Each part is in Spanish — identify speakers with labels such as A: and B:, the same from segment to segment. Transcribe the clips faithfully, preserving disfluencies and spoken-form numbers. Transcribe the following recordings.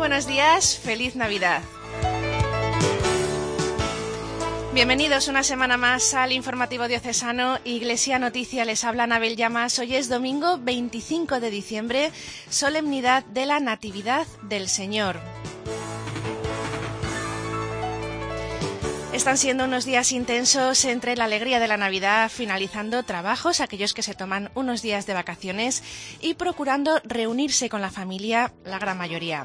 A: buenos días, feliz Navidad. Bienvenidos una semana más al informativo diocesano Iglesia Noticia. Les habla Anabel Llamas. Hoy es domingo veinticinco de diciembre, solemnidad de la Natividad del Señor. Están siendo unos días intensos entre la alegría de la Navidad, finalizando trabajos, aquellos que se toman unos días de vacaciones y procurando reunirse con la familia, la gran mayoría.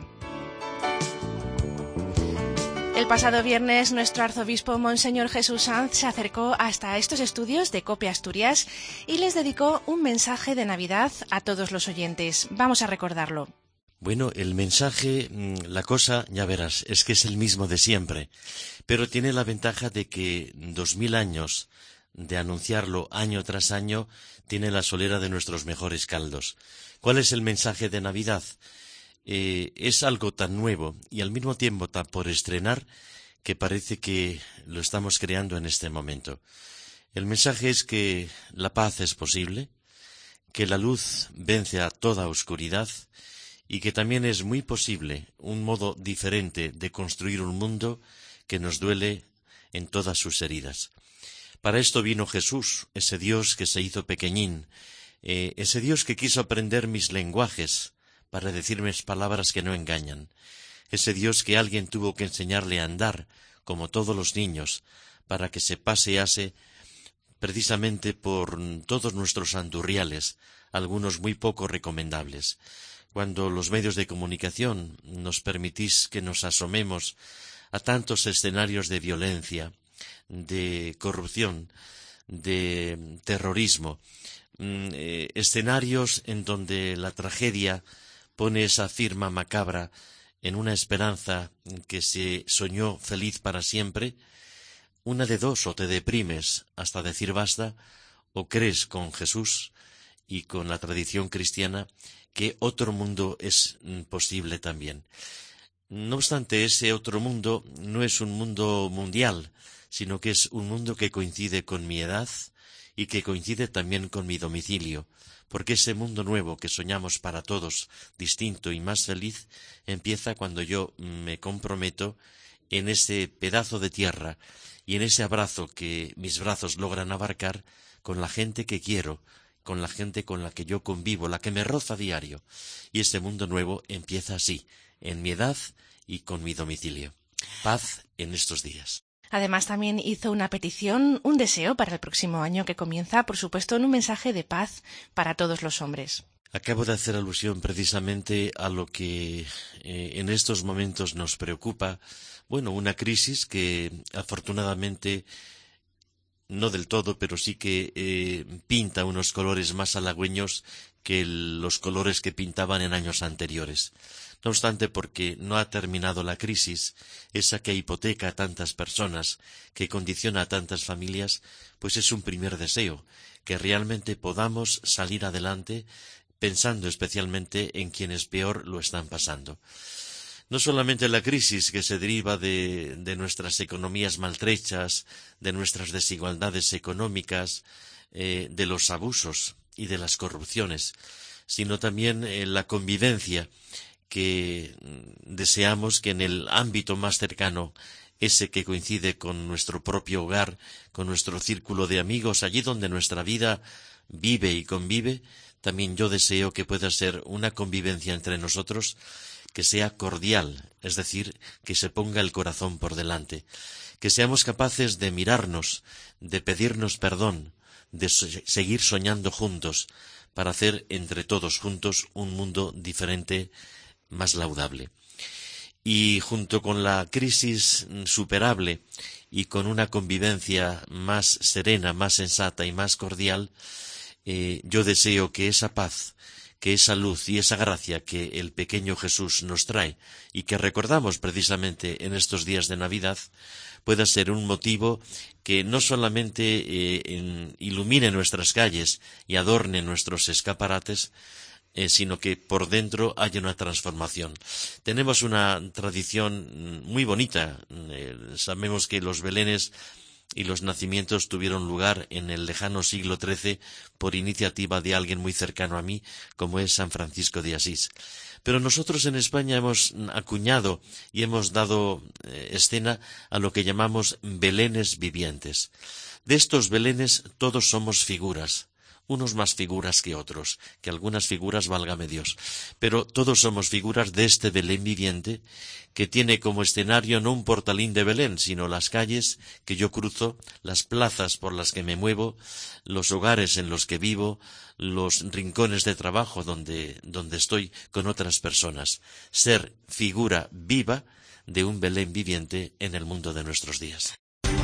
A: El pasado viernes, nuestro arzobispo Monseñor Jesús Sanz se acercó hasta estos estudios de COPE Asturias y les dedicó un mensaje de Navidad a todos los oyentes. Vamos a recordarlo.
B: Bueno, el mensaje, la cosa, ya verás, es que es el mismo de siempre, pero tiene la ventaja de que dos mil años de anunciarlo año tras año tiene la solera de nuestros mejores caldos. ¿Cuál es el mensaje de Navidad? Eh, es algo tan nuevo y al mismo tiempo tan por estrenar que parece que lo estamos creando en este momento. El mensaje es que la paz es posible, que la luz vence a toda oscuridad y que también es muy posible un modo diferente de construir un mundo que nos duele en todas sus heridas. Para esto vino Jesús, ese Dios que se hizo pequeñín, eh, ese Dios que quiso aprender mis lenguajes para decirme palabras que no engañan, ese Dios que alguien tuvo que enseñarle a andar, como todos los niños, para que se pasease precisamente por todos nuestros andurriales, algunos muy poco recomendables. Cuando los medios de comunicación nos permitís que nos asomemos a tantos escenarios de violencia, de corrupción, de terrorismo, eh, escenarios en donde la tragedia pone esa firma macabra en una esperanza que se soñó feliz para siempre, una de dos: o te deprimes hasta decir basta, o crees con Jesús y con la tradición cristiana que otro mundo es posible también. No obstante, ese otro mundo no es un mundo mundial, sino que es un mundo que coincide con mi edad y que coincide también con mi domicilio, porque ese mundo nuevo que soñamos para todos, distinto y más feliz, empieza cuando yo me comprometo en ese pedazo de tierra y en ese abrazo que mis brazos logran abarcar con la gente que quiero, con la gente con la que yo convivo, la que me roza a diario. Y este mundo nuevo empieza así, en mi edad y con mi domicilio. Paz en estos días.
A: Además, también hizo una petición, un deseo para el próximo año que comienza, por supuesto, en un mensaje de paz para todos los hombres.
B: Acabo de hacer alusión precisamente a lo que eh, en estos momentos nos preocupa. Bueno, una crisis que afortunadamente no del todo, pero sí que eh, pinta unos colores más halagüeños que el, los colores que pintaban en años anteriores. No obstante, porque no ha terminado la crisis, esa que hipoteca a tantas personas, que condiciona a tantas familias, pues es un primer deseo, que realmente podamos salir adelante pensando especialmente en quienes peor lo están pasando. No solamente la crisis que se deriva de, de nuestras economías maltrechas, de nuestras desigualdades económicas, eh, de los abusos y de las corrupciones, sino también eh, la convivencia que deseamos que en el ámbito más cercano, ese que coincide con nuestro propio hogar, con nuestro círculo de amigos, allí donde nuestra vida vive y convive, también yo deseo que pueda ser una convivencia entre nosotros que sea cordial, es decir, que se ponga el corazón por delante, que seamos capaces de mirarnos, de pedirnos perdón, de so- seguir soñando juntos, para hacer entre todos juntos un mundo diferente, más laudable. Y junto con la crisis superable y con una convivencia más serena, más sensata y más cordial, eh, yo deseo que esa paz, que esa luz y esa gracia que el pequeño Jesús nos trae y que recordamos precisamente en estos días de Navidad, pueda ser un motivo que no solamente eh, en, ilumine nuestras calles y adorne nuestros escaparates, Eh, sino que por dentro haya una transformación. Tenemos una tradición muy bonita. Eh, sabemos que los belenes y los nacimientos tuvieron lugar en el lejano siglo trece por iniciativa de alguien muy cercano a mí, como es San Francisco de Asís. Pero nosotros en España hemos acuñado y hemos dado eh, escena a lo que llamamos belenes vivientes. De estos belenes todos somos figuras, unos más figuras que otros, que algunas figuras válgame Dios, pero todos somos figuras de este Belén viviente que tiene como escenario no un portalín de Belén, sino las calles que yo cruzo, las plazas por las que me muevo, los hogares en los que vivo, los rincones de trabajo donde, donde estoy con otras personas. Ser figura viva de un Belén viviente en el mundo de nuestros días.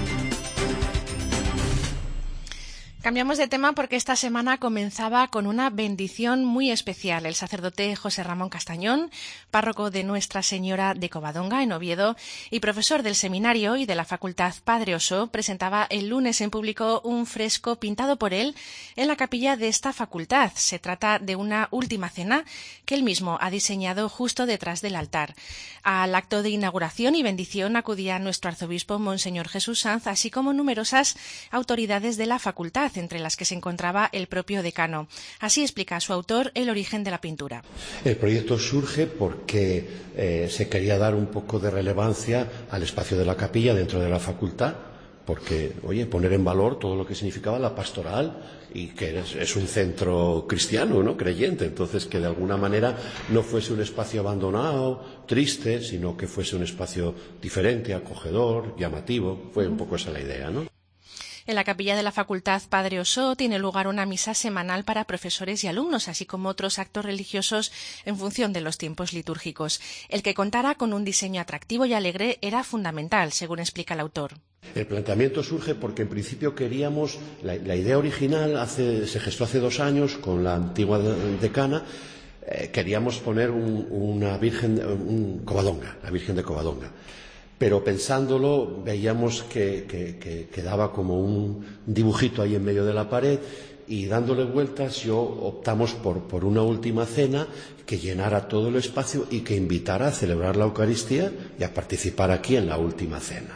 A: Cambiamos de tema porque esta semana comenzaba con una bendición muy especial. El sacerdote José Ramón Castañón, párroco de Nuestra Señora de Covadonga, en Oviedo, y profesor del seminario y de la Facultad Padre Oso, presentaba el lunes en público un fresco pintado por él en la capilla de esta facultad. Se trata de una última cena que él mismo ha diseñado justo detrás del altar. Al acto de inauguración y bendición acudía nuestro arzobispo Monseñor Jesús Sanz, así como numerosas autoridades de la facultad, entre las que se encontraba el propio decano. Así explica su autor el origen de la pintura.
C: El proyecto surge porque eh, se quería dar un poco de relevancia al espacio de la capilla dentro de la facultad, porque, oye, poner en valor todo lo que significaba la pastoral y que es, es un centro cristiano, ¿no?, creyente, entonces que de alguna manera no fuese un espacio abandonado, triste, sino que fuese un espacio diferente, acogedor, llamativo. Fue un poco esa la idea, ¿no?
A: En la capilla de la Facultad Padre Oso tiene lugar una misa semanal para profesores y alumnos, así como otros actos religiosos en función de los tiempos litúrgicos. El que contara con un diseño atractivo y alegre era fundamental, según explica el autor.
C: El planteamiento surge porque en principio queríamos, la, la idea original hace, se gestó hace dos años con la antigua decana. Eh, queríamos poner un, una Virgen, un Covadonga, la Virgen de Covadonga. Pero pensándolo veíamos que, que, que quedaba como un dibujito ahí en medio de la pared, y dándole vueltas yo optamos por, por una última cena que llenara todo el espacio y que invitara a celebrar la Eucaristía y a participar aquí en la última cena.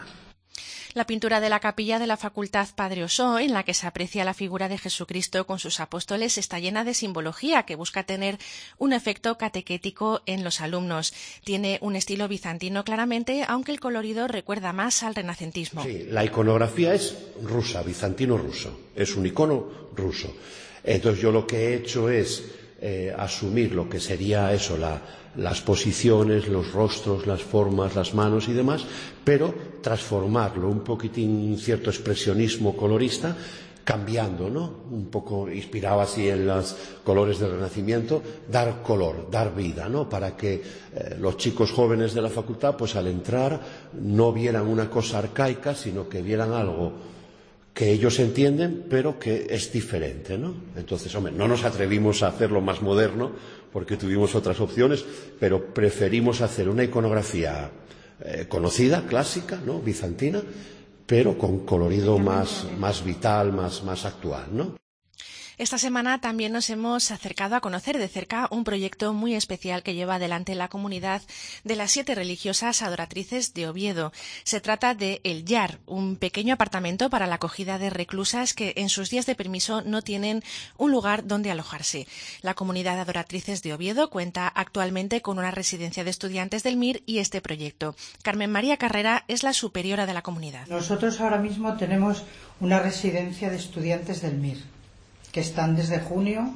A: La pintura de la capilla de la Facultad Padre Oso, en la que se aprecia la figura de Jesucristo con sus apóstoles, está llena de simbología que busca tener un efecto catequético en los alumnos. Tiene un estilo bizantino claramente, aunque el colorido recuerda más al renacentismo.
C: Sí, la iconografía es rusa, bizantino-ruso, es un icono ruso. Entonces yo lo que he hecho es eh, asumir lo que sería eso, la, las posiciones, los rostros, las formas, las manos y demás, pero transformarlo un poquitín, cierto expresionismo colorista, cambiando, ¿no? Un poco inspirado así en los colores del Renacimiento, dar color, dar vida, ¿no? Para que eh, los chicos jóvenes de la facultad, pues al entrar, no vieran una cosa arcaica, sino que vieran algo que ellos entienden, pero que es diferente, ¿no? Entonces, hombre, no nos atrevimos a hacerlo más moderno, porque tuvimos otras opciones, pero preferimos hacer una iconografía eh, conocida, clásica, ¿no?, bizantina, pero con colorido más, más vital, más, más actual, ¿no?
A: Esta semana también nos hemos acercado a conocer de cerca un proyecto muy especial que lleva adelante la comunidad de las siete religiosas adoratrices de Oviedo. Se trata de El Llar, un pequeño apartamento para la acogida de reclusas que en sus días de permiso no tienen un lugar donde alojarse. La comunidad de adoratrices de Oviedo cuenta actualmente con una residencia de estudiantes del M I R y este proyecto. Carmen María Carrera es la superiora de la comunidad.
D: Nosotros ahora mismo tenemos una residencia de estudiantes del M I R, que están desde junio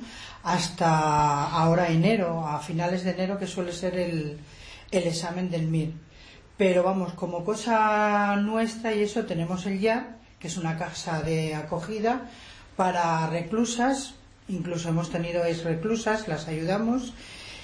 D: hasta ahora enero, a finales de enero, que suele ser el, el examen del M I R. Pero vamos, como cosa nuestra y eso, tenemos el Llar, que es una casa de acogida para reclusas, incluso hemos tenido ex reclusas, las ayudamos,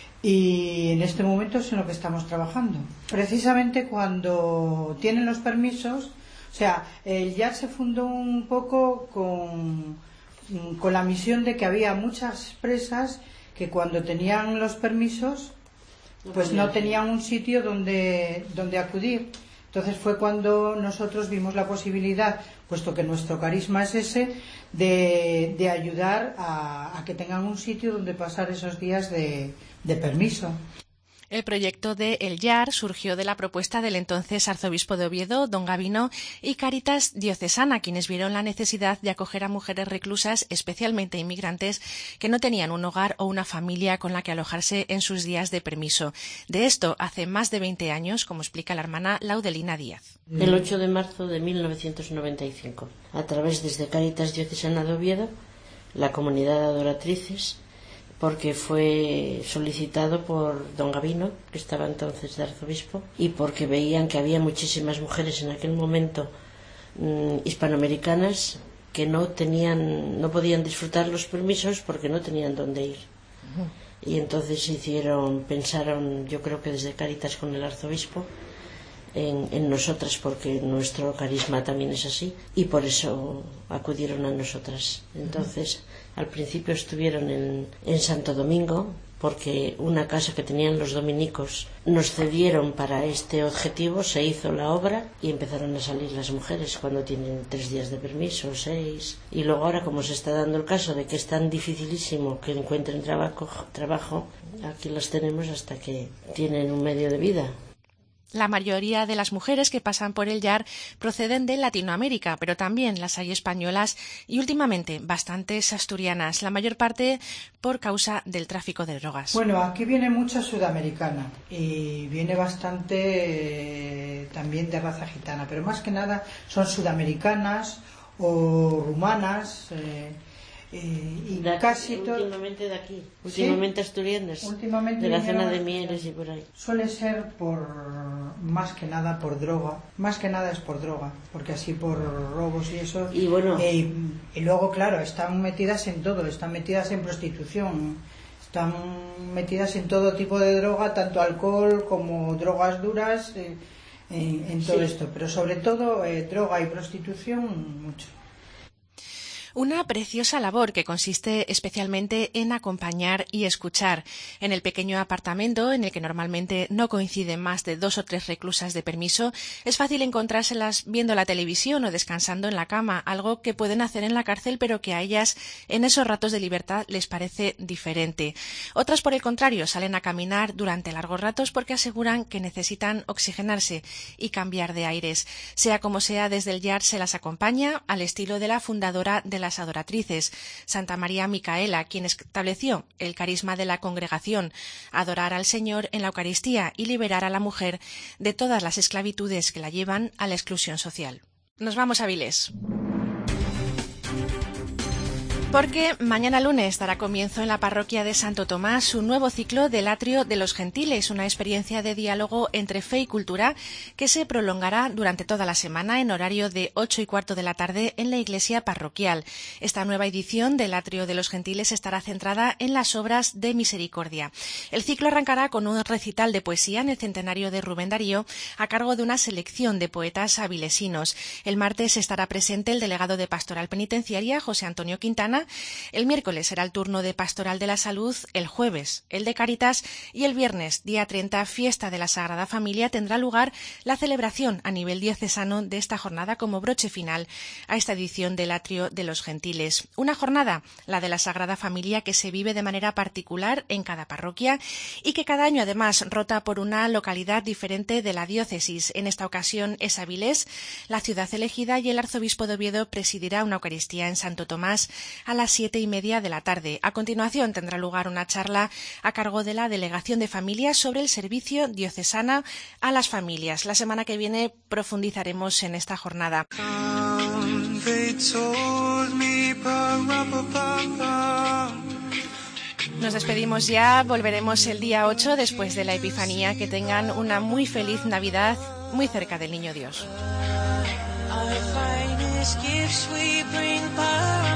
D: y en este momento es en lo que estamos trabajando. Precisamente cuando tienen los permisos, o sea, el Llar se fundó un poco con... con la misión de que había muchas presas que cuando tenían los permisos pues no tenían un sitio donde, donde acudir. Entonces fue cuando nosotros vimos la posibilidad, puesto que nuestro carisma es ese, de, de ayudar a, a que tengan un sitio donde pasar esos días de, de permiso.
A: El proyecto de El Llar surgió de la propuesta del entonces arzobispo de Oviedo, don Gavino, y Cáritas Diocesana, quienes vieron la necesidad de acoger a mujeres reclusas, especialmente inmigrantes, que no tenían un hogar o una familia con la que alojarse en sus días de permiso. De esto hace más de veinte años, como explica la hermana Laudelina Díaz.
E: El ocho de marzo de mil novecientos noventa y cinco, a través desde Cáritas Diocesana de Oviedo, la comunidad de adoratrices, porque fue solicitado por don Gavino, que estaba entonces de arzobispo, y porque veían que había muchísimas mujeres en aquel momento mmm, hispanoamericanas que no tenían, no podían disfrutar los permisos porque no tenían dónde ir. Uh-huh. Y entonces hicieron, pensaron, yo creo que desde Cáritas con el arzobispo, En, en nosotras, porque nuestro carisma también es así, y por eso acudieron a nosotras. Entonces, uh-huh. al principio estuvieron en, en Santo Domingo, porque una casa que tenían los dominicos nos cedieron para este objetivo, se hizo la obra y empezaron a salir las mujeres cuando tienen tres días de permiso, seis. Y luego ahora, como se está dando el caso de que es tan dificilísimo que encuentren trabajo, trabajo aquí las tenemos hasta que tienen un medio de vida.
A: La mayoría de las mujeres que pasan por el Llar proceden de Latinoamérica, pero también las hay españolas y últimamente bastantes asturianas, la mayor parte por causa del tráfico de drogas.
D: Bueno, aquí viene mucha sudamericana y viene bastante eh, también de raza gitana, pero más que nada son sudamericanas o rumanas. Eh, Eh, y
E: de,
D: casi
E: últimamente de aquí, últimamente ¿sí? asturianas, últimamente de la zona de Mieres y por ahí.
D: Suele ser por, más que nada por droga, más que nada es por droga, porque así por robos y eso.
E: Y bueno,
D: eh, y luego claro, están metidas en todo, están metidas en prostitución, están metidas en todo tipo de droga, tanto alcohol como drogas duras, eh, en, en todo sí. esto, pero sobre todo eh, droga y prostitución mucho.
A: Una preciosa labor que consiste especialmente en acompañar y escuchar. En el pequeño apartamento, en el que normalmente no coinciden más de dos o tres reclusas de permiso, es fácil encontrárselas viendo la televisión o descansando en la cama, algo que pueden hacer en la cárcel pero que a ellas en esos ratos de libertad les parece diferente. Otras, por el contrario, salen a caminar durante largos ratos porque aseguran que necesitan oxigenarse y cambiar de aires. Sea como sea, desde el Llar se las acompaña al estilo de la fundadora de la las adoratrices, Santa María Micaela, quien estableció el carisma de la congregación, adorar al Señor en la Eucaristía y liberar a la mujer de todas las esclavitudes que la llevan a la exclusión social. Nos vamos a Vilés. Porque mañana lunes dará comienzo en la parroquia de Santo Tomás un nuevo ciclo del Atrio de los Gentiles, una experiencia de diálogo entre fe y cultura que se prolongará durante toda la semana en horario de ocho y cuarto de la tarde en la iglesia parroquial. Esta nueva edición del Atrio de los Gentiles estará centrada en las obras de misericordia. El ciclo arrancará con un recital de poesía en el centenario de Rubén Darío a cargo de una selección de poetas avilesinos. El martes estará presente el delegado de Pastoral Penitenciaria, José Antonio Quintana. El miércoles será el turno de Pastoral de la Salud, el jueves el de Cáritas y el viernes, día treinta, fiesta de la Sagrada Familia, tendrá lugar la celebración a nivel diocesano de esta jornada como broche final a esta edición del Atrio de los Gentiles. Una jornada, la de la Sagrada Familia, que se vive de manera particular en cada parroquia y que cada año además rota por una localidad diferente de la diócesis. En esta ocasión es Avilés, la ciudad elegida, y el arzobispo de Oviedo presidirá una Eucaristía en Santo Tomás a las siete y media de la tarde. A continuación tendrá lugar una charla a cargo de la Delegación de Familias sobre el servicio diocesano a las familias. La semana que viene profundizaremos en esta jornada. Nos despedimos ya, volveremos el día ocho después de la Epifanía. Que tengan una muy feliz Navidad, muy cerca del Niño Dios.